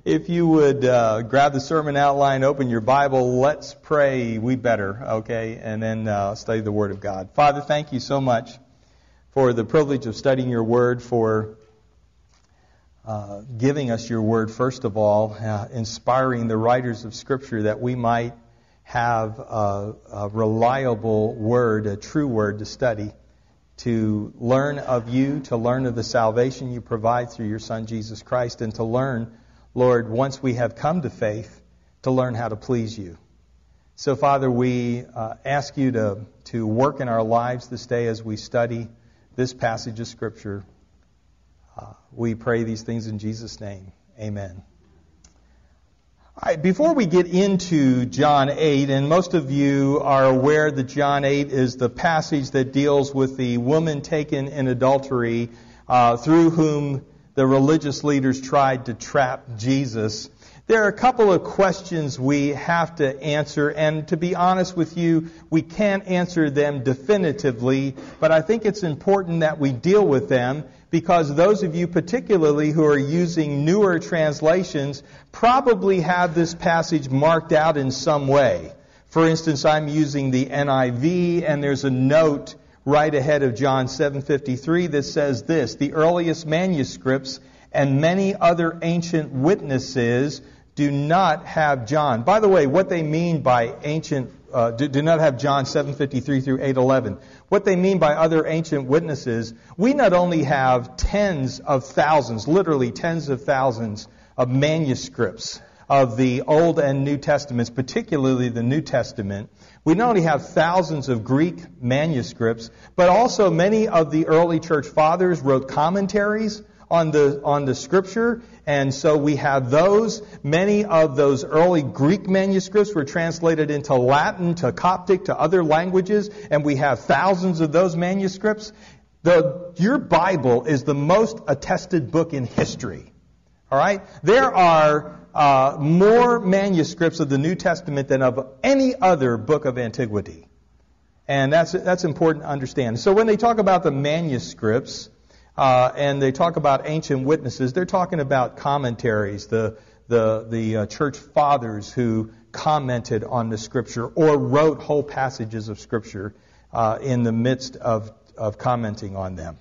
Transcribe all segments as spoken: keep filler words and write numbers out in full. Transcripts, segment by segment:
If you would uh, grab the sermon outline, open your Bible, let's pray, we better, okay, and then uh, study the Word of God. Father, thank you so much for the privilege of studying your Word, for uh, giving us your Word, first of all, uh, inspiring the writers of Scripture that we might have a, a reliable Word, a true Word to study, to learn of you, to learn of the salvation you provide through your Son, Jesus Christ, and to learn, Lord, once we have come to faith, to learn how to please you. So, Father, we uh, ask you to, to work in our lives this day as we study this passage of Scripture. Uh, we pray these things in Jesus' name. Amen. All right, before we get into John eight, and most of you are aware that John eight is the passage that deals with the woman taken in adultery, uh, through whom the religious leaders tried to trap Jesus. There are a couple of questions we have to answer, and to be honest with you, we can't answer them definitively, but I think it's important that we deal with them, because those of you particularly who are using newer translations probably have this passage marked out in some way. For instance, I'm using the N I V, and there's a note right ahead of John seven fifty-three that says this: the earliest manuscripts and many other ancient witnesses do not have John. By the way, what they mean by ancient, uh, do, do not have John seven fifty-three through eight eleven. What they mean by other ancient witnesses, we not only have tens of thousands, literally tens of thousands of manuscripts of the Old and New Testaments, particularly the New Testament. We not only have thousands of Greek manuscripts, but also many of the early church fathers wrote commentaries on the on the Scripture, and so we have those. Many of those early Greek manuscripts were translated into Latin, to Coptic, to other languages, and we have thousands of those manuscripts. The your Bible is the most attested book in history. All right? There are uh, more manuscripts of the New Testament than of any other book of antiquity. And that's that's important to understand. So when they talk about the manuscripts, uh, and they talk about ancient witnesses, they're talking about commentaries, the the the uh, church fathers who commented on the Scripture or wrote whole passages of Scripture uh, in the midst of, of commenting on them.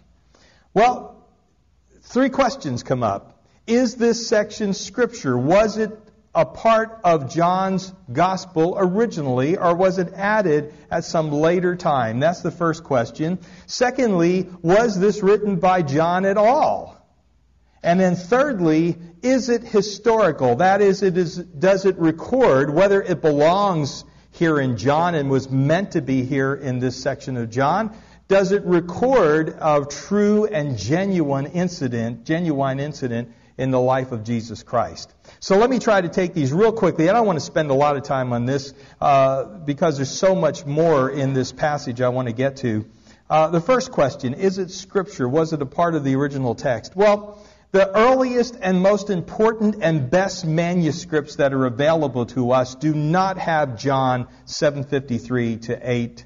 Well, three questions come up. Is this section Scripture? Was it a part of John's Gospel originally, or was it added at some later time? That's the first question. Secondly, was this written by John at all? And then thirdly, is it historical? That is, it is, does it record whether it belongs here in John and was meant to be here in this section of John? Does it record a true and genuine incident, genuine incident in the life of Jesus Christ? So let me try to take these real quickly. I don't want to spend a lot of time on this uh, because there's so much more in this passage I want to get to. Uh, the first question, is it Scripture? Was it a part of the original text? Well, the earliest and most important and best manuscripts that are available to us do not have John seven fifty-three to eight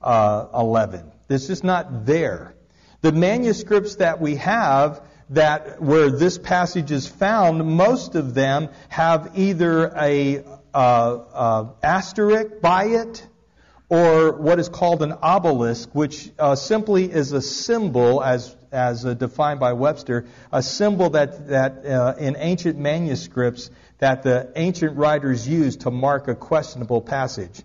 eleven. This is not there. The manuscripts that we have that where this passage is found, most of them have either a uh, uh, asterisk by it or what is called an obelisk, which uh, simply is a symbol, as as uh, defined by Webster, a symbol that that uh, in ancient manuscripts that the ancient writers used to mark a questionable passage.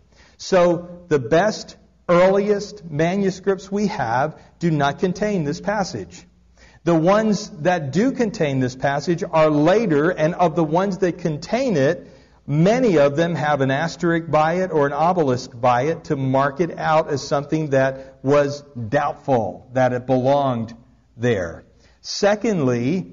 So the best, earliest manuscripts we have do not contain this passage. The ones that do contain this passage are later, and of the ones that contain it, many of them have an asterisk by it or an obelisk by it to mark it out as something that was doubtful, that it belonged there. Secondly,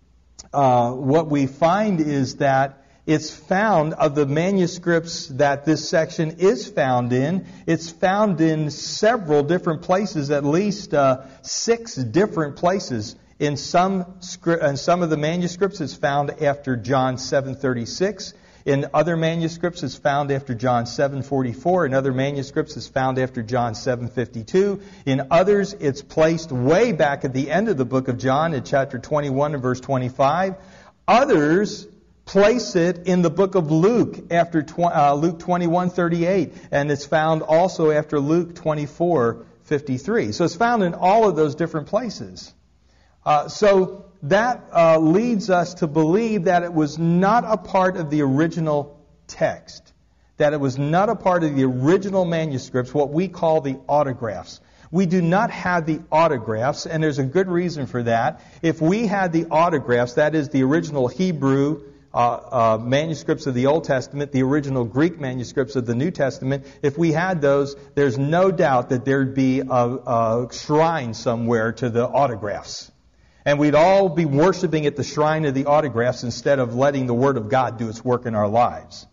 uh, what we find is that it's found, of the manuscripts that this section is found in, it's found in several different places, at least uh, six different places. In some in some of the manuscripts, it's found after John seven thirty-six. In other manuscripts, it's found after John seven forty-four. In other manuscripts, it's found after John seven fifty-two. In others, it's placed way back at the end of the book of John in chapter twenty-one and verse twenty-five. Others Place it in the book of Luke after tw- uh, Luke twenty-one thirty-eight, and it's found also after Luke twenty-four fifty-three. So it's found in all of those different places. Uh, so that uh, leads us to believe that it was not a part of the original text, that it was not a part of the original manuscripts, what we call the autographs. We do not have the autographs, and there's a good reason for that. If we had the autographs, that is the original Hebrew uh, uh, manuscripts of the Old Testament, the original Greek manuscripts of the New Testament, if we had those, there's no doubt that there'd be a, a shrine somewhere to the autographs. And we'd all be worshiping at the shrine of the autographs instead of letting the Word of God do its work in our lives.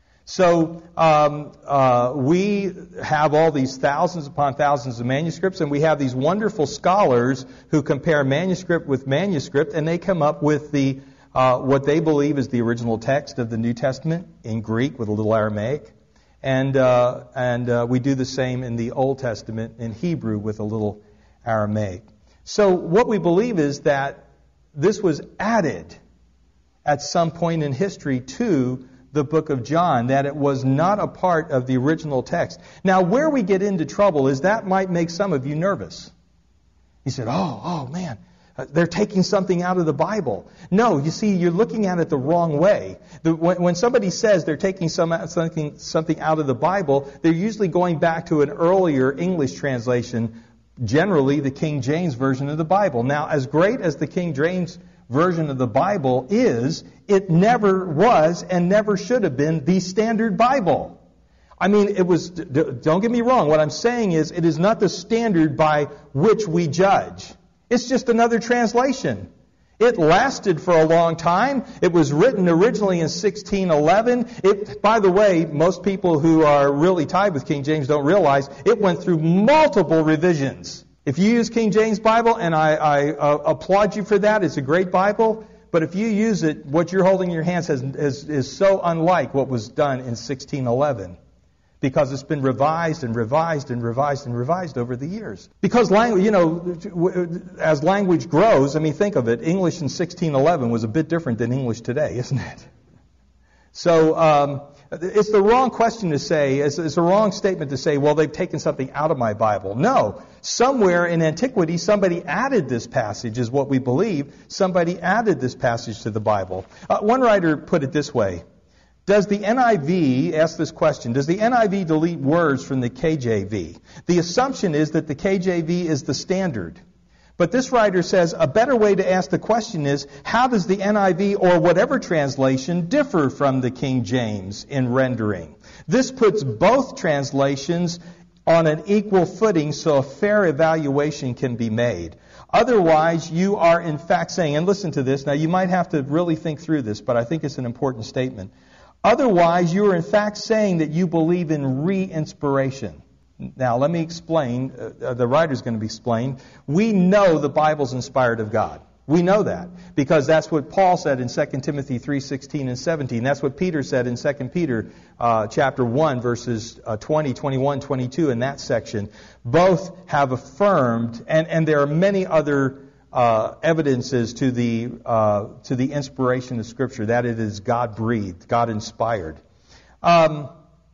So um, uh, we have all these thousands upon thousands of manuscripts, and we have these wonderful scholars who compare manuscript with manuscript, and they come up with the uh, what they believe is the original text of the New Testament in Greek with a little Aramaic, and uh, and uh, we do the same in the Old Testament in Hebrew with a little Aramaic. So what we believe is that this was added at some point in history to the book of John, that it was not a part of the original text. Now, where we get into trouble is that might make some of you nervous. You said, oh, oh man, they're taking something out of the Bible. No, you see, you're looking at it the wrong way. The, when, when somebody says they're taking some, something, something out of the Bible, they're usually going back to an earlier English translation, generally the King James Version of the Bible. Now, as great as the King James Version of the Bible is, it never was and never should have been the standard Bible. I mean, it was, don't get me wrong, what I'm saying is it is not the standard by which we judge. It's just another translation. It lasted for a long time. It was written originally in sixteen eleven. It, by the way, most people who are really tied with King James don't realize it went through multiple revisions. If you use King James Bible, and I, I uh, applaud you for that, it's a great Bible, but if you use it, what you're holding in your hands has, is, is so unlike what was done in sixteen eleven, because it's been revised and revised and revised and revised over the years. Because language, you know, as language grows, I mean, think of it, English in sixteen eleven was a bit different than English today, isn't it? So, um, it's the wrong question to say, it's, it's a wrong statement to say, well, they've taken something out of my Bible. No. Somewhere in antiquity, somebody added this passage, is what we believe. Somebody added this passage to the Bible. Uh, one writer put it this way. Does the N I V, ask this question, does the N I V delete words from the K J V? The assumption is that the K J V is the standard. But this writer says a better way to ask the question is, how does the N I V or whatever translation differ from the King James in rendering? This puts both translations on an equal footing so a fair evaluation can be made. Otherwise, you are in fact saying, and listen to this, now you might have to really think through this, but I think it's an important statement. Otherwise, you are in fact saying that you believe in re-inspiration. Now, let me explain. Uh, the writer's going to explain. We know the Bible's inspired of God. We know that because that's what Paul said in Second Timothy three sixteen and seventeen. That's what Peter said in Second Peter uh, chapter one, verses uh, twenty, twenty-one, twenty-two in that section. Both have affirmed, and, and there are many other uh, evidences to the uh, to the inspiration of Scripture, that it is God-breathed, God-inspired. Um,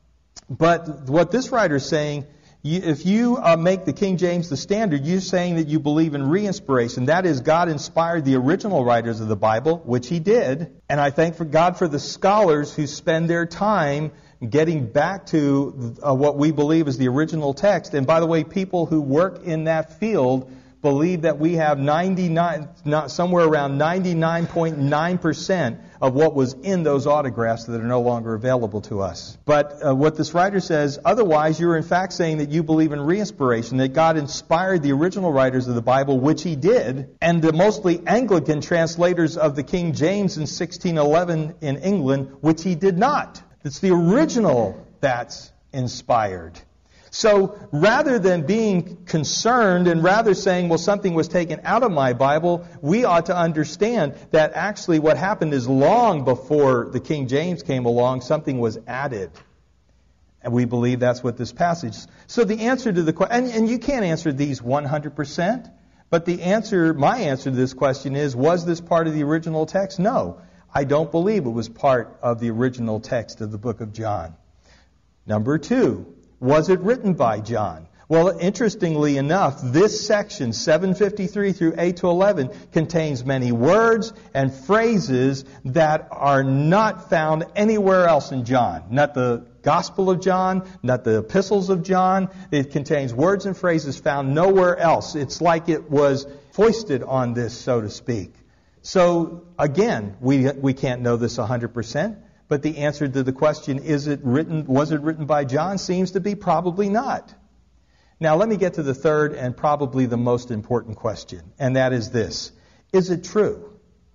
but what this writer is saying, You, if you uh, make the King James the standard, you're saying that you believe in re-inspiration. That is, God inspired the original writers of the Bible, which He did. And I thank for God for the scholars who spend their time getting back to uh, what we believe is the original text. And by the way, people who work in that field believe that we have ninety-nine, not somewhere around ninety-nine point nine percent of what was in those autographs that are no longer available to us. But uh, what this writer says, otherwise you're in fact saying that you believe in re-inspiration, that God inspired the original writers of the Bible, which He did, and the mostly Anglican translators of the King James in sixteen eleven in England, which He did not. It's the original that's inspired. So rather than being concerned and rather saying, well, something was taken out of my Bible, we ought to understand that actually what happened is long before the King James came along, something was added. And we believe that's what this passage is. So the answer to the question, and, and you can't answer these one hundred percent, but the answer, my answer to this question is, was this part of the original text? No. I don't believe it was part of the original text of the book of John. Number two, was it written by John? Well, interestingly enough, this section, seven fifty-three through eight to eleven, contains many words and phrases that are not found anywhere else in John. Not the Gospel of John, not the epistles of John. It contains words and phrases found nowhere else. It's like it was foisted on this, so to speak. So, again, we we can't know this one hundred percent, but the answer to the question, is it written, was it written by John, seems to be probably not. Now, let me get to the third and probably the most important question, and that is this. Is it true?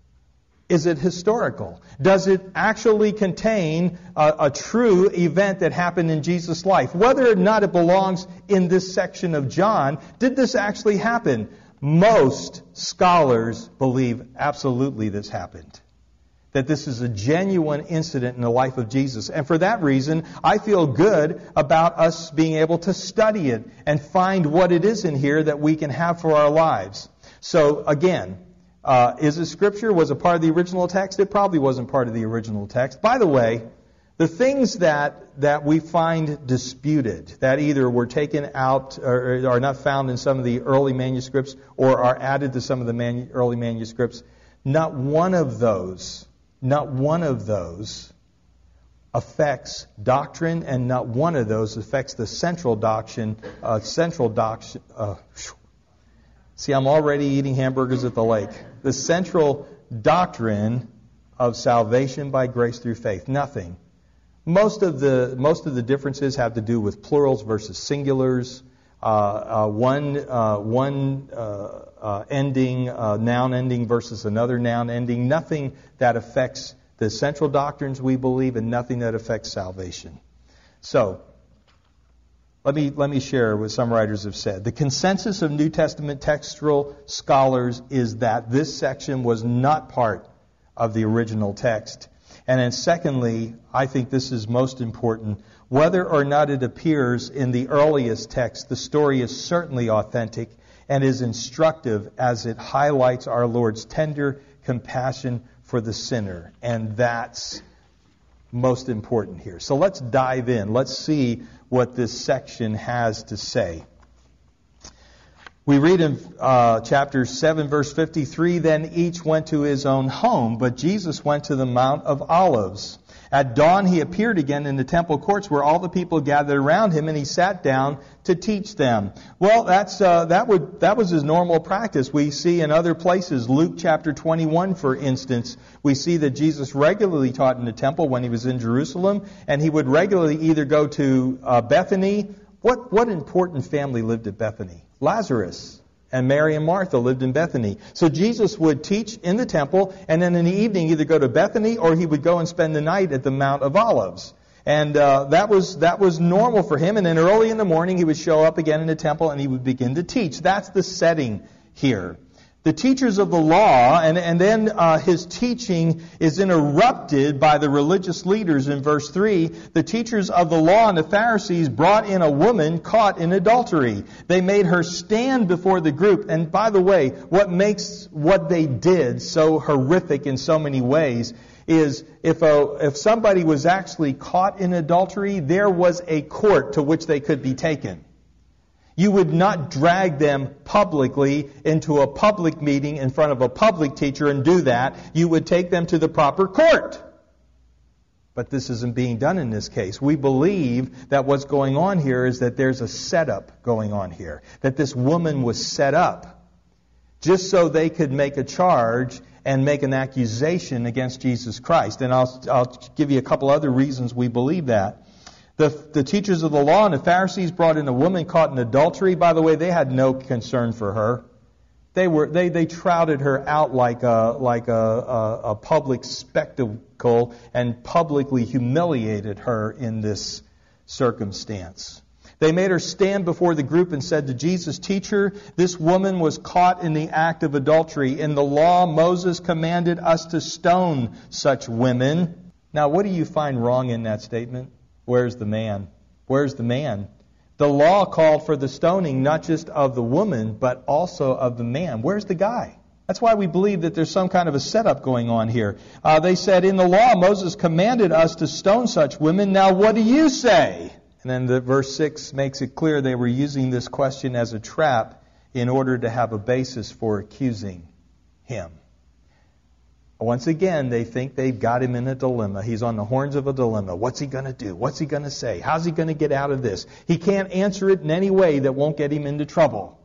Is it historical? Does it actually contain a, a true event that happened in Jesus' life? Whether or not it belongs in this section of John, did this actually happen? Most scholars believe absolutely this happened. That this is a genuine incident in the life of Jesus. And for that reason, I feel good about us being able to study it and find what it is in here that we can have for our lives. So again, uh, is it Scripture? Was it part of the original text? It probably wasn't part of the original text. By the way, the things that, that we find disputed, that either were taken out or are not found in some of the early manuscripts or are added to some of the manu- early manuscripts, not one of those Not one of those affects doctrine, and not one of those affects the central doctrine. Uh, central doctrine. Uh, see, I'm already eating hamburgers at the lake. The central doctrine of salvation by grace through faith. Nothing. Most of the most of the differences have to do with plurals versus singulars. Uh, uh, one uh, one uh, uh, ending, uh, noun ending versus another noun ending. Nothing that affects the central doctrines we believe, and nothing that affects salvation. So, let me let me share what some writers have said. The consensus of New Testament textual scholars is that this section was not part of the original text. And then secondly, I think this is most important, whether or not it appears in the earliest text, the story is certainly authentic and is instructive as it highlights our Lord's tender compassion for the sinner. And that's most important here. So let's dive in. Let's see what this section has to say. We read in uh, chapter seven, verse fifty-three, then each went to his own home, but Jesus went to the Mount of Olives. At dawn he appeared again in the temple courts where all the people gathered around him, and he sat down to teach them. Well, that's uh, that would that was his normal practice. We see in other places, Luke chapter twenty-one, for instance, we see that Jesus regularly taught in the temple when he was in Jerusalem, and he would regularly either go to uh, Bethany. What what important family lived at Bethany? Lazarus and Mary and Martha lived in Bethany. So Jesus would teach in the temple, and then in the evening either go to Bethany or he would go and spend the night at the Mount of Olives. And uh, that was that was normal for him. And then early in the morning he would show up again in the temple and he would begin to teach. That's the setting here. The teachers of the law, and, and then uh, his teaching is interrupted by the religious leaders in verse three. The teachers of the law and the Pharisees brought in a woman caught in adultery. They made her stand before the group. And by the way, what makes what they did so horrific in so many ways is if a, if somebody was actually caught in adultery, there was a court to which they could be taken. You would not drag them publicly into a public meeting in front of a public teacher and do that. You would take them to the proper court. But this isn't being done in this case. We believe that what's going on here is that there's a setup going on here. That this woman was set up just so they could make a charge and make an accusation against Jesus Christ. And I'll, I'll give you a couple other reasons we believe that. The, the teachers of the law and the Pharisees brought in a woman caught in adultery. By the way, they had no concern for her. They were they, they trouted her out like a like a, a, a public spectacle and publicly humiliated her in this circumstance. They made her stand before the group and said to Jesus, "Teacher, this woman was caught in the act of adultery. In the law, Moses commanded us to stone such women." Now, what do you find wrong in that statement? Where's the man? Where's the man? The law called for the stoning not just of the woman, but also of the man. Where's the guy? That's why we believe that there's some kind of a setup going on here. Uh, they said, in the law, Moses commanded us to stone such women. Now, what do you say? And then the verse six makes it clear they were using this question as a trap in order to have a basis for accusing him. Once again, they think they've got him in a dilemma. He's on the horns of a dilemma. What's he going to do? What's he going to say? How's he going to get out of this? He can't answer it in any way that won't get him into trouble.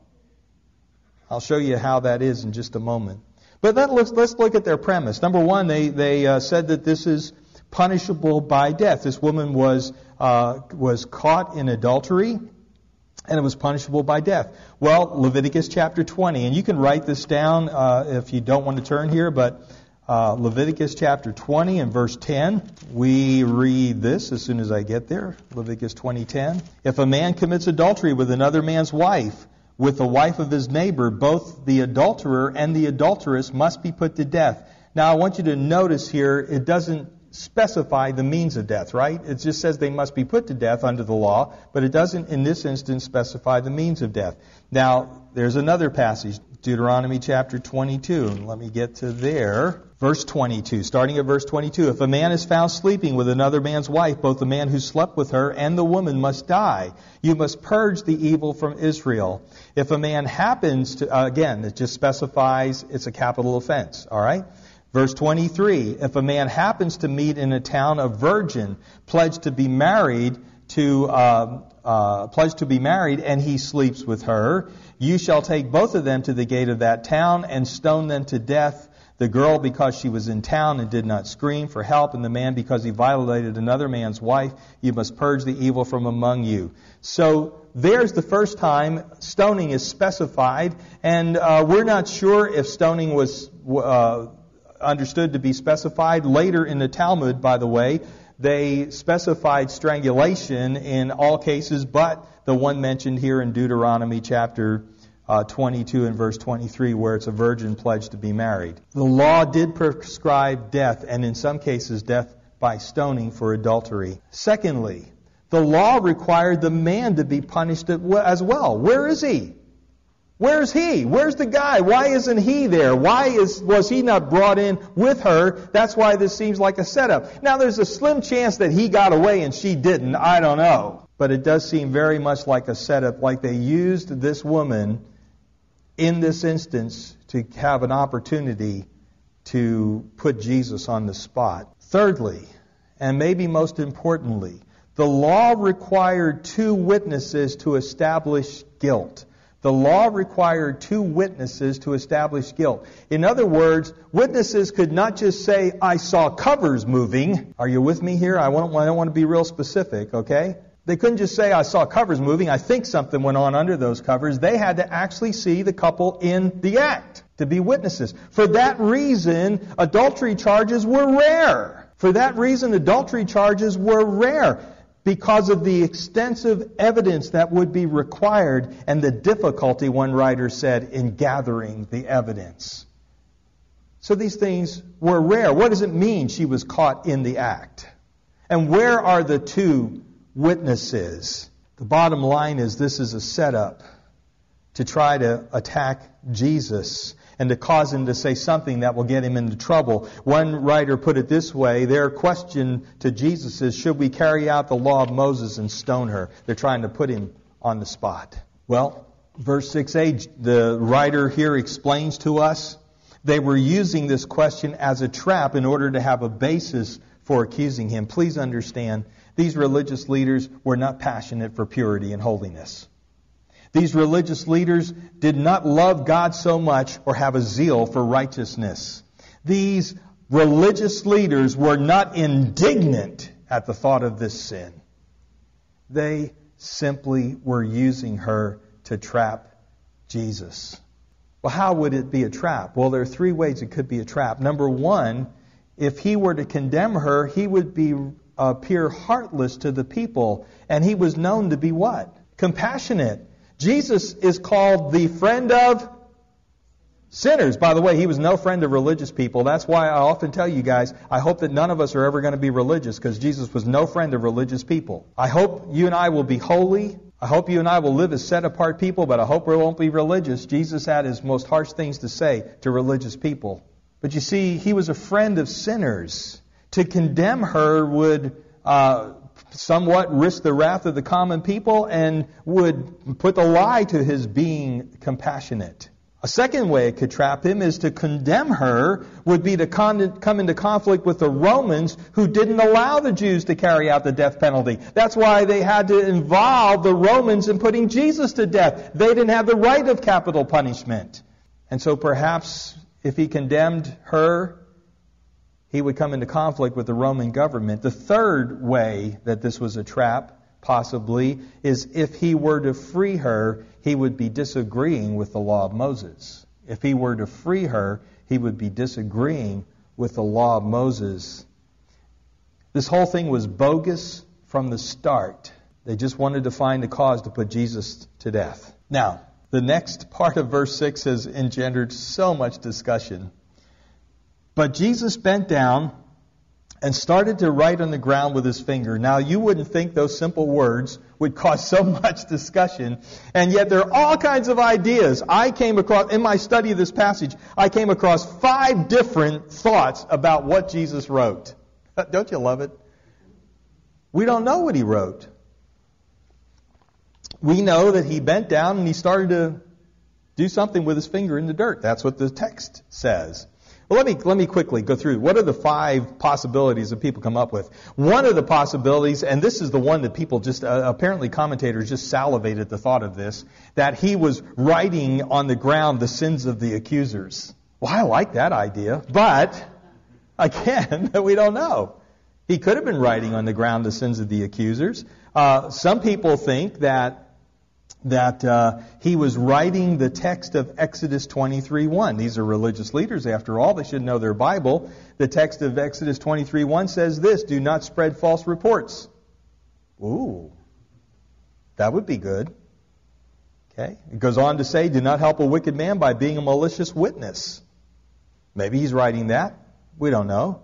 I'll show you how that is in just a moment. But then let's, let's look at their premise. Number one, they, they uh, said that this is punishable by death. This woman was uh, was caught in adultery, and it was punishable by death. Well, Leviticus chapter twenty, and you can write this down uh, if you don't want to turn here, but uh, Leviticus chapter twenty and verse ten, we read this as soon as I get there. Leviticus twenty ten. If a man commits adultery with another man's wife, with the wife of his neighbor, both the adulterer and the adulteress must be put to death. Now, I want you to notice here, it doesn't specify the means of death, right? It just says they must be put to death under the law, but it doesn't, in this instance, specify the means of death. Now, there's another passage, Deuteronomy chapter twenty-two, and let me get to there. Verse twenty-two, starting at verse twenty-two. If a man is found sleeping with another man's wife, both the man who slept with her and the woman must die. You must purge the evil from Israel. If a man happens to, uh, again, it just specifies it's a capital offense, all right? Verse twenty-three, if a man happens to meet in a town a virgin pledged to be married to uh, uh, pledged to be married, and he sleeps with her, you shall take both of them to the gate of that town and stone them to death. The girl because she was in town and did not scream for help, and the man because he violated another man's wife. You must purge the evil from among you. So there's the first time stoning is specified, and uh, we're not sure if stoning was uh, understood to be specified. Later in the Talmud, by the way, they specified strangulation in all cases but the one mentioned here in Deuteronomy chapter uh, twenty-two and verse twenty-three, where it's a virgin pledged to be married. The law did prescribe death, and in some cases death by stoning for adultery. Secondly, the law required the man to be punished as well. Where is he? Where's he? Where's the guy? Why isn't he there? Why is was he not brought in with her? That's why this seems like a setup. Now, there's a slim chance that he got away and she didn't. I don't know. But it does seem very much like a setup, like they used this woman in this instance to have an opportunity to put Jesus on the spot. Thirdly, and maybe most importantly, the law required two witnesses to establish guilt. The law required two witnesses to establish guilt. In other words, witnesses could not just say, I saw covers moving. Are you with me here? I, want, I don't want to be real specific, okay? They couldn't just say, I saw covers moving. I think something went on under those covers. They had to actually see the couple in the act to be witnesses. For that reason, adultery charges were rare. For that reason, adultery charges were rare, because of the extensive evidence that would be required and the difficulty, one writer said, in gathering the evidence. So these things were rare. What does it mean she was caught in the act? And where are the two witnesses? The bottom line is this is a setup to try to attack Jesus and to cause him to say something that will get him into trouble. One writer put it this way, their question to Jesus is, should we carry out the law of Moses and stone her? They're trying to put him on the spot. Well, verse six a, the writer here explains to us, they were using this question as a trap in order to have a basis for accusing him. Please understand, these religious leaders were not passionate for purity and holiness. These religious leaders did not love God so much or have a zeal for righteousness. These religious leaders were not indignant at the thought of this sin. They simply were using her to trap Jesus. Well, how would it be a trap? Well, there are three ways it could be a trap. Number one, if he were to condemn her, he would be appear heartless to the people. And he was known to be what? Compassionate. Jesus is called the friend of sinners. By the way, he was no friend of religious people. That's why I often tell you guys, I hope that none of us are ever going to be religious, because Jesus was no friend of religious people. I hope you and I will be holy I hope you and I will live as set-apart people, but I hope we won't be religious. Jesus had his most harsh things to say to religious people. But you see, he was a friend of sinners. To condemn her would uh, somewhat risk the wrath of the common people and would put the lie to his being compassionate. A second way it could trap him is to condemn her would be to con- come into conflict with the Romans who didn't allow the Jews to carry out the death penalty. That's why they had to involve the Romans in putting Jesus to death. They didn't have the right of capital punishment. And so perhaps if he condemned her, he would come into conflict with the Roman government. The third way that this was a trap, possibly, is if he were to free her, he would be disagreeing with the law of Moses. If he were to free her, he would be disagreeing with the law of Moses. This whole thing was bogus from the start. They just wanted to find a cause to put Jesus to death. Now, the next part of verse six has engendered so much discussion. But Jesus bent down and started to write on the ground with his finger. Now, you wouldn't think those simple words would cause so much discussion, and yet there are all kinds of ideas. I came across, in my study of this passage, I came across five different thoughts about what Jesus wrote. Don't you love it? We don't know what he wrote. We know that he bent down and he started to do something with his finger in the dirt. That's what the text says. Well, let me let me quickly go through. What are the five possibilities that people come up with? One of the possibilities, and this is the one that people just, uh, apparently commentators just salivate at the thought of this, that he was writing on the ground the sins of the accusers. Well, I like that idea, but, again, we don't know. He could have been writing on the ground the sins of the accusers. Uh, some people think that that uh, he was writing the text of Exodus twenty-three one. These are religious leaders, after all. They should know their Bible. The text of Exodus twenty-three one says this: do not spread false reports. Ooh, that would be good. Okay. It goes on to say, do not help a wicked man by being a malicious witness. Maybe he's writing that. We don't know.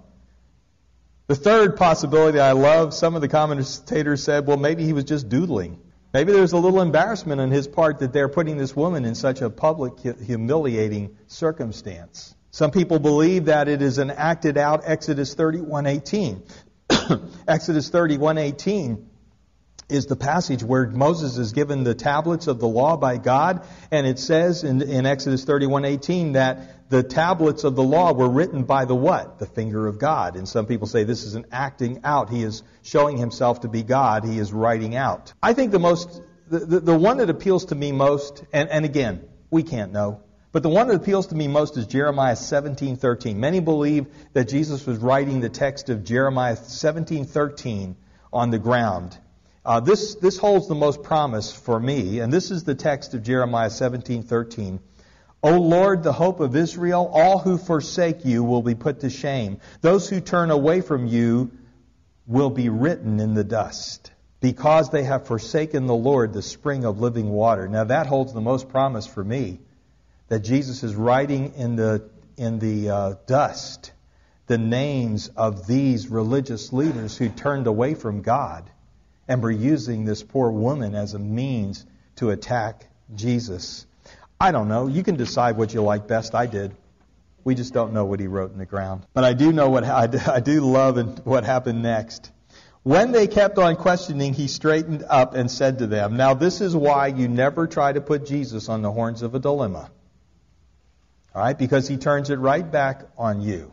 The third possibility I love, some of the commentators said, well, maybe he was just doodling. Maybe there's a little embarrassment on his part that they're putting this woman in such a public, humiliating circumstance. Some people believe that it is an acted out Exodus thirty-one eighteen. Exodus thirty-one eighteen is the passage where Moses is given the tablets of the law by God, and it says in, in Exodus thirty-one eighteen that the tablets of the law were written by the what? The finger of God. And some people say this is an acting out. He is showing himself to be God. He is writing out. I think the most, the, the, the one that appeals to me most, and, and again, we can't know, but the one that appeals to me most is Jeremiah seventeen thirteen. Many believe that Jesus was writing the text of Jeremiah seventeen thirteen on the ground. Uh, this, this holds the most promise for me, and this is the text of Jeremiah seventeen thirteen. O Lord, the hope of Israel, all who forsake you will be put to shame. Those who turn away from you will be written in the dust, because they have forsaken the Lord, the spring of living water. Now that holds the most promise for me, that Jesus is writing in the in the uh, dust the names of these religious leaders who turned away from God and were using this poor woman as a means to attack Jesus. I don't know. You can decide what you like best. I did. We just don't know what he wrote in the ground. But I do know what I do, I do love what happened next. When they kept on questioning, he straightened up and said to them, now this is why you never try to put Jesus on the horns of a dilemma. All right? Because he turns it right back on you.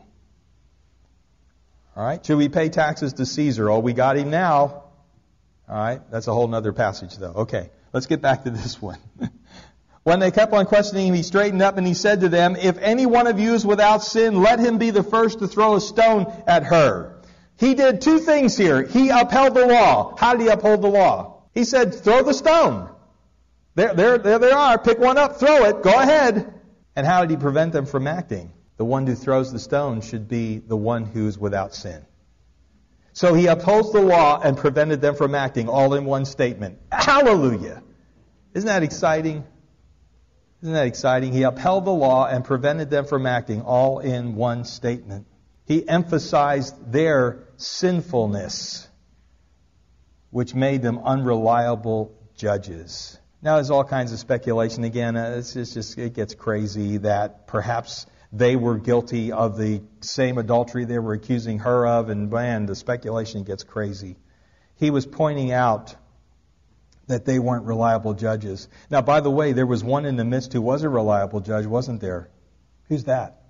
All right? Should we pay taxes to Caesar? Oh, we got him now. All right? That's a whole other passage, though. Okay. Let's get back to this one. When they kept on questioning him, he straightened up and he said to them, if any one of you is without sin, let him be the first to throw a stone at her. He did two things here. He upheld the law. How did he uphold the law? He said, throw the stone. There, there, there they are. Pick one up, throw it. Go ahead. And how did he prevent them from acting? The one who throws the stone should be the one who is without sin. So he upholds the law and prevented them from acting, all in one statement. Hallelujah. Isn't that exciting? Isn't that exciting? He upheld the law and prevented them from acting, all in one statement. He emphasized their sinfulness, which made them unreliable judges. Now there's all kinds of speculation. Again, uh, it's just, just it gets crazy that perhaps they were guilty of the same adultery they were accusing her of, and man, the speculation gets crazy. He was pointing out that they weren't reliable judges. Now, by the way, there was one in the midst who was a reliable judge, wasn't there? Who's that?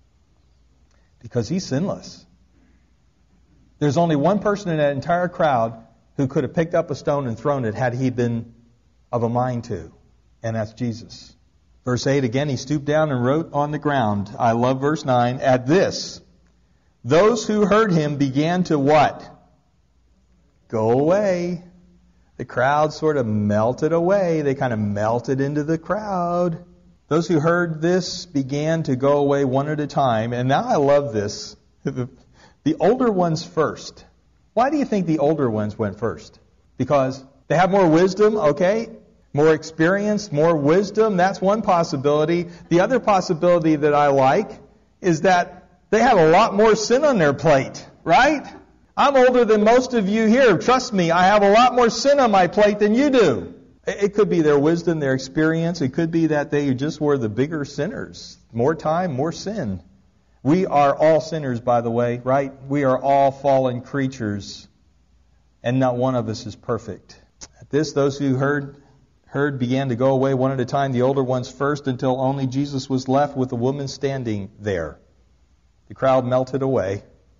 Because he's sinless. There's only one person in that entire crowd who could have picked up a stone and thrown it had he been of a mind to, and that's Jesus. Verse eight, again, he stooped down and wrote on the ground. I love verse nine. At this, those who heard him began to what? Go away. The crowd sort of melted away. They kind of melted into the crowd. Those who heard this began to go away one at a time. And now I love this. The older ones first. Why do you think the older ones went first? Because they have more wisdom, okay? More experience, more wisdom. That's one possibility. The other possibility that I like is that they have a lot more sin on their plate, right? I'm older than most of you here. Trust me, I have a lot more sin on my plate than you do. It could be their wisdom, their experience. It could be that they just were the bigger sinners. More time, more sin. We are all sinners, by the way, right? We are all fallen creatures, and not one of us is perfect. At this, those who heard heard began to go away one at a time, the older ones first, until only Jesus was left with the woman standing there. The crowd melted away.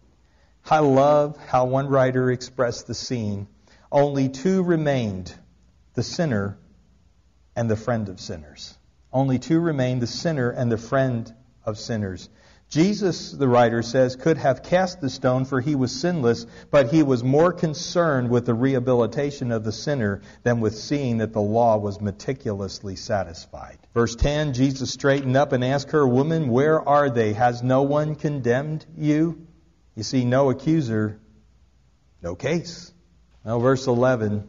I love how one writer expressed the scene. Only two remained, the sinner and the friend of sinners. Only two remained, the sinner and the friend of sinners. Jesus, the writer says, could have cast the stone, for he was sinless, but he was more concerned with the rehabilitation of the sinner than with seeing that the law was meticulously satisfied. Verse ten, Jesus straightened up and asked her, Woman, where are they? Has no one condemned you? You see, no accuser, no case. Now, verse eleven,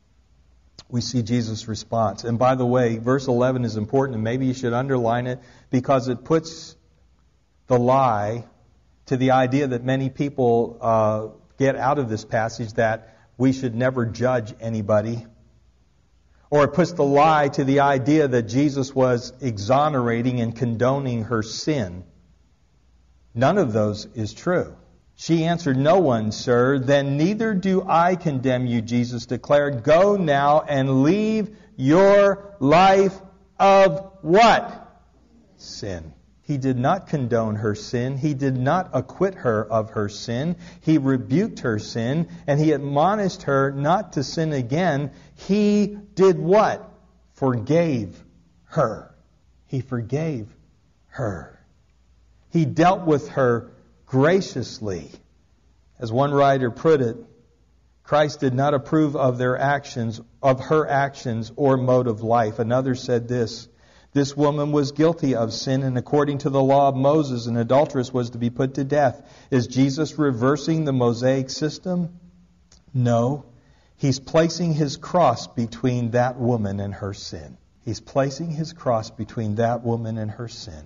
we see Jesus' response. And by the way, verse eleven is important, and maybe you should underline it, because it puts the lie to the idea that many people uh, get out of this passage, that we should never judge anybody. Or it puts the lie to the idea that Jesus was exonerating and condoning her sin. None of those is true. She answered, No one, sir. Then neither do I condemn you, Jesus declared. Go now and leave your life of what? Sin. He did not condone her sin. He did not acquit her of her sin. He rebuked her sin, and he admonished her not to sin again. He did what? Forgave her. He forgave her. He dealt with her graciously. As one writer put it, Christ did not approve of their actions, of her actions or mode of life. Another said this, This woman was guilty of sin, and according to the law of Moses, an adulteress was to be put to death. Is Jesus reversing the Mosaic system? No. He's placing his cross between that woman and her sin. He's placing his cross between that woman and her sin.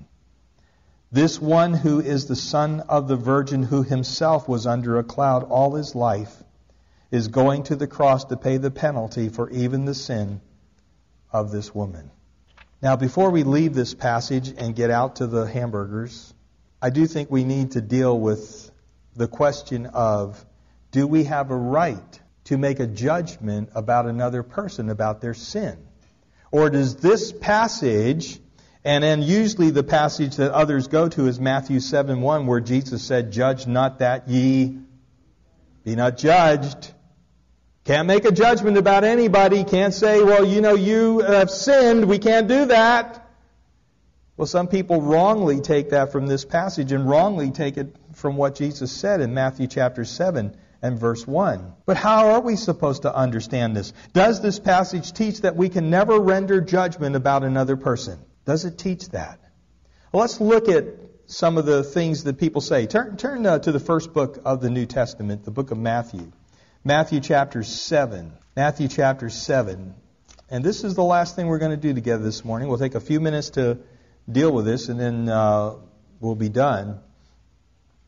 This one who is the son of the Virgin, who himself was under a cloud all his life, is going to the cross to pay the penalty for even the sin of this woman. Now, before we leave this passage and get out to the hamburgers, I do think we need to deal with the question of, do we have a right to make a judgment about another person, about their sin? Or does this passage, and then usually the passage that others go to is Matthew seven one, where Jesus said, Judge not that ye be not judged. Can't make a judgment about anybody. Can't say, well, you know, you have sinned. We can't do that. Well, some people wrongly take that from this passage and wrongly take it from what Jesus said in Matthew chapter seven and verse one. But how are we supposed to understand this? Does this passage teach that we can never render judgment about another person? Does it teach that? Well, let's look at some of the things that people say. Turn, turn uh, to the first book of the New Testament, the book of Matthew. Matthew chapter seven. Matthew chapter seven. And this is the last thing we're going to do together this morning. We'll take a few minutes to deal with this, and then uh, we'll be done.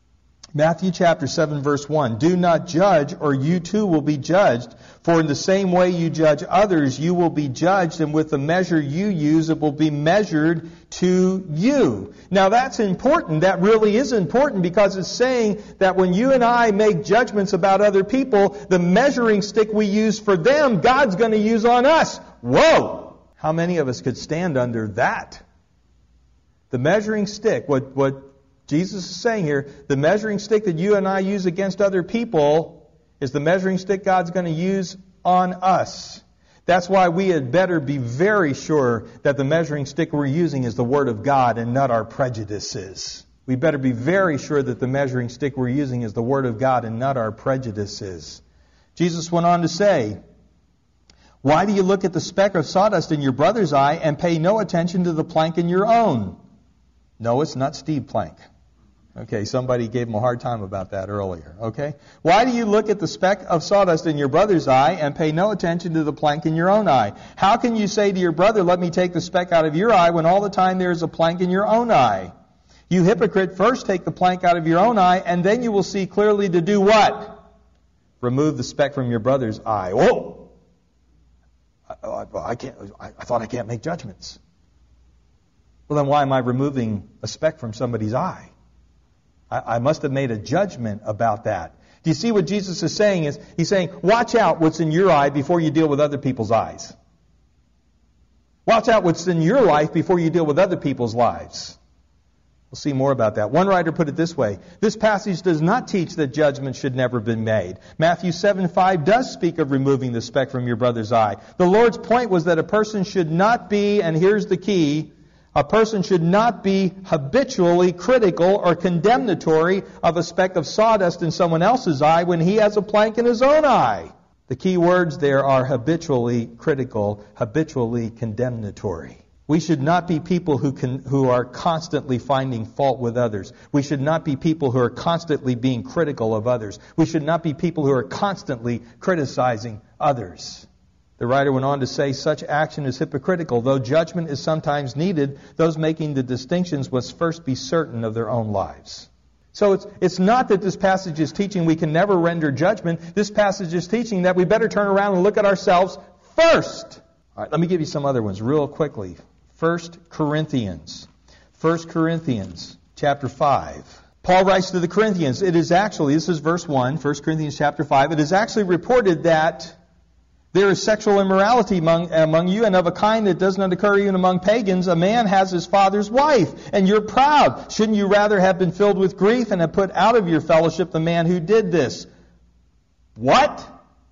Matthew chapter seven, verse one. Do not judge, or you too will be judged. For in the same way you judge others, you will be judged, and with the measure you use, it will be measured to you. Now that's important. That really is important, because it's saying that when you and I make judgments about other people, the measuring stick we use for them, God's going to use on us. Whoa! How many of us could stand under that? The measuring stick, what, what Jesus is saying here, the measuring stick that you and I use against other people is the measuring stick God's going to use on us. That's why we had better be very sure that the measuring stick we're using is the Word of God and not our prejudices. We better be very sure that the measuring stick we're using is the Word of God and not our prejudices. Jesus went on to say, why do you look at the speck of sawdust in your brother's eye and pay no attention to the plank in your own? No, it's not Steve Plank. Okay, somebody gave him a hard time about that earlier. Okay? Why do you look at the speck of sawdust in your brother's eye and pay no attention to the plank in your own eye? How can you say to your brother, let me take the speck out of your eye, when all the time there is a plank in your own eye? You hypocrite, first take the plank out of your own eye, and then you will see clearly to do what? Remove the speck from your brother's eye. Whoa! I, I, I, can't, I, I thought I can't make judgments. Well, then why am I removing a speck from somebody's eye? I, I must have made a judgment about that. Do you see what Jesus is saying? Is He's saying, watch out what's in your eye before you deal with other people's eyes. Watch out what's in your life before you deal with other people's lives. We'll see more about that. One writer put it this way: this passage does not teach that judgment should never be made. Matthew seven five does speak of removing the speck from your brother's eye. The Lord's point was that a person should not be, and here's the key, a person should not be habitually critical or condemnatory of a speck of sawdust in someone else's eye when he has a plank in his own eye. The key words there are habitually critical, habitually condemnatory. We should not be people who can, who are constantly finding fault with others. We should not be people who are constantly being critical of others. We should not be people who are constantly criticizing others. The writer went on to say, such action is hypocritical. Though judgment is sometimes needed, those making the distinctions must first be certain of their own lives. So it's, it's not that this passage is teaching we can never render judgment. This passage is teaching that we better turn around and look at ourselves first. All right, let me give you some other ones real quickly. First Corinthians. First Corinthians chapter five. Paul writes to the Corinthians, it is actually, this is verse one, First Corinthians chapter five, it is actually reported that there is sexual immorality among, among you, and of a kind that does not occur even among pagans. A man has his father's wife, and you're proud. Shouldn't you rather have been filled with grief and have put out of your fellowship the man who did this? What?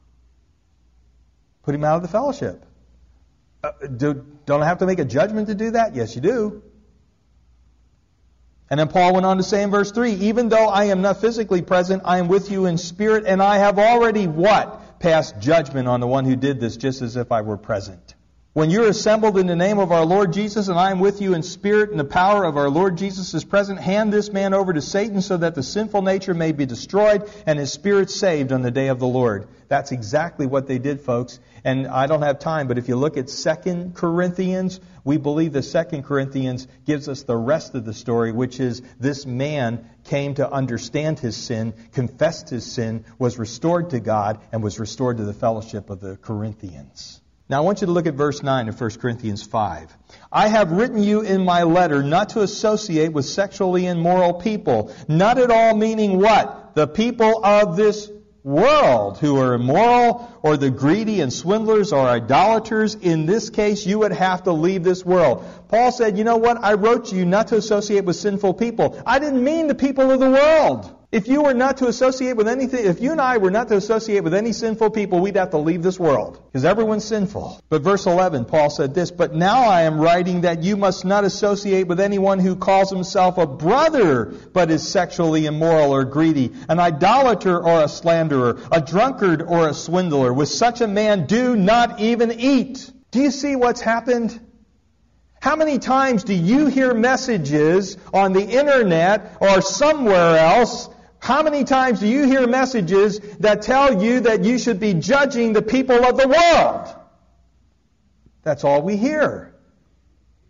Put him out of the fellowship. Uh, do, don't I have to make a judgment to do that? Yes, you do. And then Paul went on to say in verse three, even though I am not physically present, I am with you in spirit, and I have already what? Passed judgment on the one who did this, just as if I were present. When you're assembled in the name of our Lord Jesus, and I am with you in spirit, and the power of our Lord Jesus is present, hand this man over to Satan so that the sinful nature may be destroyed and his spirit saved on the day of the Lord. That's exactly what they did, folks. And I don't have time, but if you look at Second Corinthians, we believe the Second Corinthians gives us the rest of the story, which is this man came to understand his sin, confessed his sin, was restored to God, and was restored to the fellowship of the Corinthians. Now I want you to look at verse nine of First Corinthians five. I have written you in my letter not to associate with sexually immoral people. Not at all meaning what? The people of this world who are immoral, or the greedy and swindlers or idolaters. In this case, you would have to leave this world. Paul said, you know what? I wrote to you not to associate with sinful people. I didn't mean the people of the world. If you were not to associate with anything, if you and I were not to associate with any sinful people, we'd have to leave this world. Because everyone's sinful. But verse eleven, Paul said this, but now I am writing that you must not associate with anyone who calls himself a brother, but is sexually immoral or greedy, an idolater or a slanderer, a drunkard or a swindler. With such a man, do not even eat. Do you see what's happened? How many times do you hear messages on the internet or somewhere else? How many times do you hear messages that tell you that you should be judging the people of the world? That's all we hear.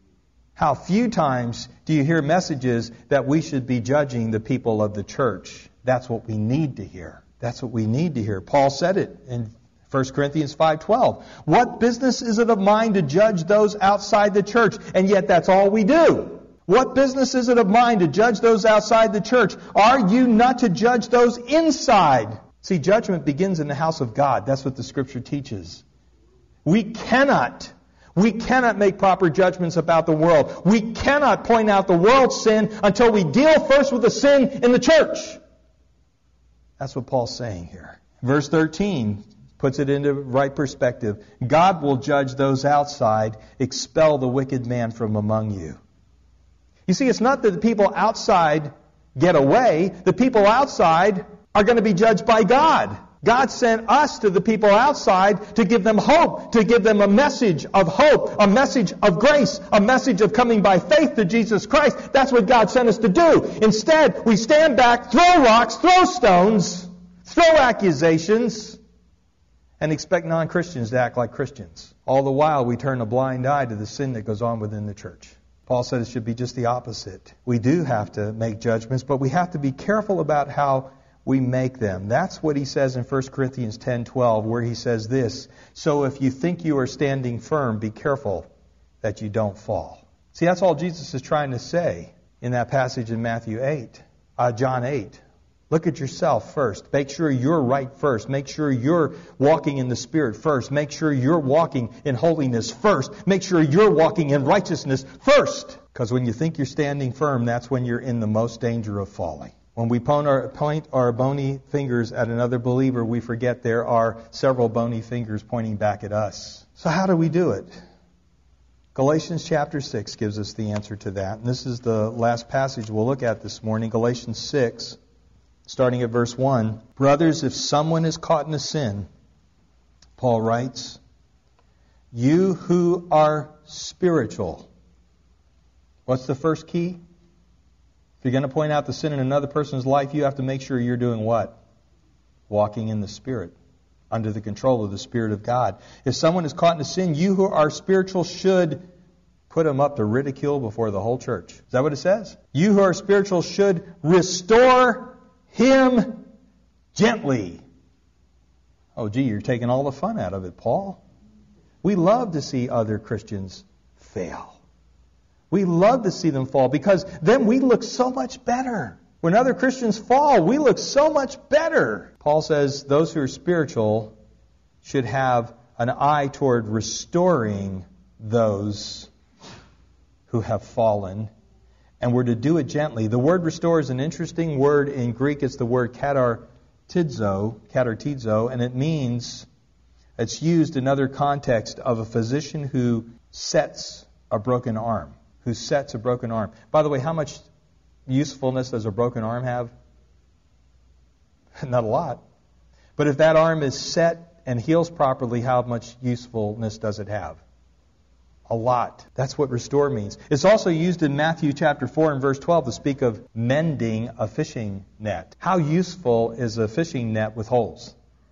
How few times do you hear messages that we should be judging the people of the church? That's what we need to hear. That's what we need to hear. Paul said it in First Corinthians five twelve. What business is it of mine to judge those outside the church? And yet that's all we do. What business is it of mine to judge those outside the church? Are you not to judge those inside? See, judgment begins in the house of God. That's what the Scripture teaches. We cannot, we cannot make proper judgments about the world. We cannot point out the world's sin until we deal first with the sin in the church. That's what Paul's saying here. Verse thirteen puts it into right perspective. God will judge those outside, expel the wicked man from among you. You see, it's not that the people outside get away. The people outside are going to be judged by God. God sent us to the people outside to give them hope, to give them a message of hope, a message of grace, a message of coming by faith to Jesus Christ. That's what God sent us to do. Instead, we stand back, throw rocks, throw stones, throw accusations, and expect non-Christians to act like Christians. All the while, we turn a blind eye to the sin that goes on within the church. Paul said it should be just the opposite. We do have to make judgments, but we have to be careful about how we make them. That's what he says in First Corinthians ten twelve, where he says this, so if you think you are standing firm, be careful that you don't fall. See, that's all Jesus is trying to say in that passage in Matthew eight, uh, John eight. Look at yourself first. Make sure you're right first. Make sure you're walking in the Spirit first. Make sure you're walking in holiness first. Make sure you're walking in righteousness first. Because when you think you're standing firm, that's when you're in the most danger of falling. When we point our, point our bony fingers at another believer, we forget there are several bony fingers pointing back at us. So how do we do it? Galatians chapter six gives us the answer to that. And this is the last passage we'll look at this morning. Galatians six. Starting at verse one, brothers, if someone is caught in a sin, Paul writes, you who are spiritual. What's the first key? If you're going to point out the sin in another person's life, you have to make sure you're doing what? Walking in the Spirit, under the control of the Spirit of God. If someone is caught in a sin, you who are spiritual should put him up to ridicule before the whole church. Is that what it says? You who are spiritual should restore him gently. Oh, gee, you're taking all the fun out of it, Paul. We love to see other Christians fail. We love to see them fall because then we look so much better. When other Christians fall, we look so much better. Paul says those who are spiritual should have an eye toward restoring those who have fallen. And we're to do it gently. The word restore is an interesting word in Greek. It's the word katartizo, katartizo, and it means, it's used in other context of a physician who sets a broken arm. Who sets a broken arm. By the way, how much usefulness does a broken arm have? Not a lot. But if that arm is set and heals properly, how much usefulness does it have? A lot. That's what restore means. It's also used in Matthew chapter four and verse twelve to speak of mending a fishing net. How useful is a fishing net with holes?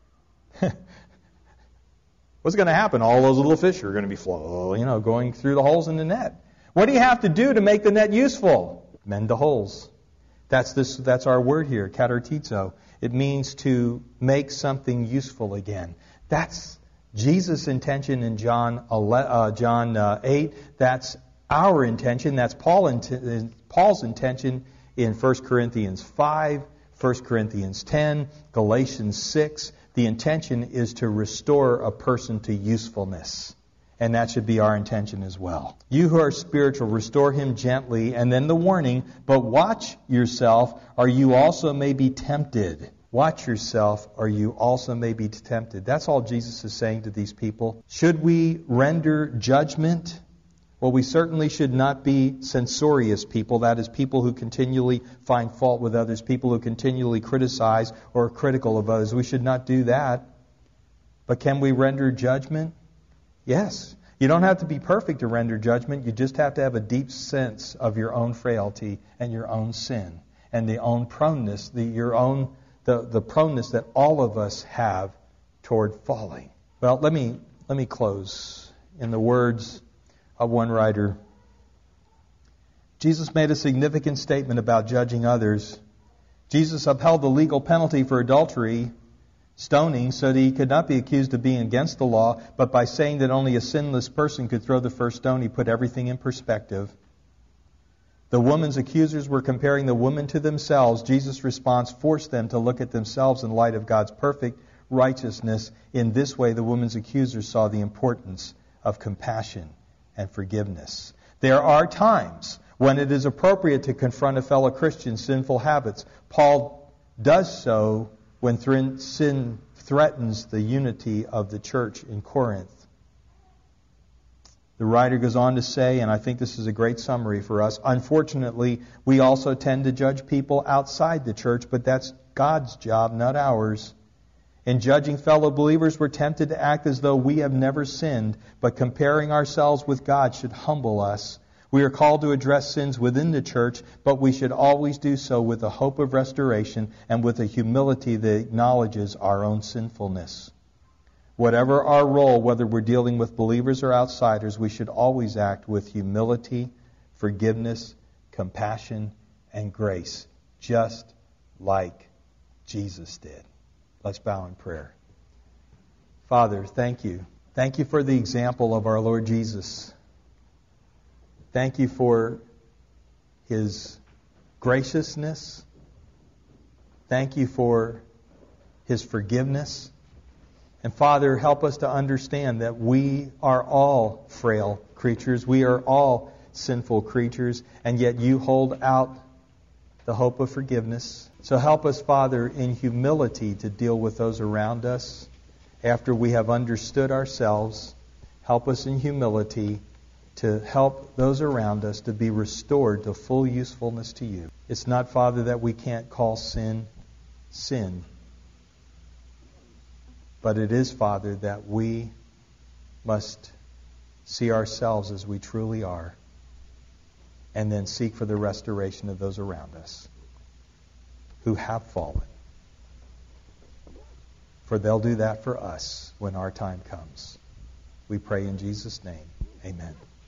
What's going to happen? All those little fish are going to be flow, you know, going through the holes in the net. What do you have to do to make the net useful? Mend the holes. That's this. That's our word here, katartizo. It means to make something useful again. That's Jesus' intention in John uh, John uh, eight. That's our intention. That's Paul int- Paul's intention in First Corinthians five, First Corinthians ten, Galatians six. The intention is to restore a person to usefulness. And that should be our intention as well. You who are spiritual, restore him gently. And then the warning, but watch yourself, or you also may be tempted. Watch yourself, or you also may be tempted. That's all Jesus is saying to these people. Should we render judgment? Well, we certainly should not be censorious people. That is, people who continually find fault with others, people who continually criticize or are critical of others. We should not do that. But can we render judgment? Yes. You don't have to be perfect to render judgment. You just have to have a deep sense of your own frailty and your own sin and the own proneness, the your own the, the proneness that all of us have toward falling. Well, let me let me close in the words of one writer. Jesus made a significant statement about judging others Jesus upheld the legal penalty for adultery, stoning, so that he could not be accused of being against the law, but by saying that only a sinless person could throw the first stone, he put everything in perspective. The woman's accusers were comparing the woman to themselves. Jesus' response forced them to look at themselves in light of God's perfect righteousness. In this way, the woman's accusers saw the importance of compassion and forgiveness. There are times when it is appropriate to confront a fellow Christian's sinful habits. Paul does so when th- sin threatens the unity of the church in Corinth. The writer goes on to say, and I think this is a great summary for us, unfortunately, we also tend to judge people outside the church, but that's God's job, not ours. In judging fellow believers, we're tempted to act as though we have never sinned, but comparing ourselves with God should humble us. We are called to address sins within the church, but we should always do so with a hope of restoration and with a humility that acknowledges our own sinfulness. Whatever our role, whether we're dealing with believers or outsiders, we should always act with humility, forgiveness, compassion, and grace, just like Jesus did. Let's bow in prayer. Father, thank you. Thank you for the example of our Lord Jesus. Thank you for His graciousness. Thank you for His forgiveness. And Father, help us to understand that we are all frail creatures. We are all sinful creatures, and yet you hold out the hope of forgiveness. So help us, Father, in humility to deal with those around us. After we have understood ourselves, help us in humility to help those around us to be restored to full usefulness to you. It's not, Father, that we can't call sin, sin. But it is, Father, that we must see ourselves as we truly are and then seek for the restoration of those around us who have fallen. For they'll do that for us when our time comes. We pray in Jesus' name. Amen.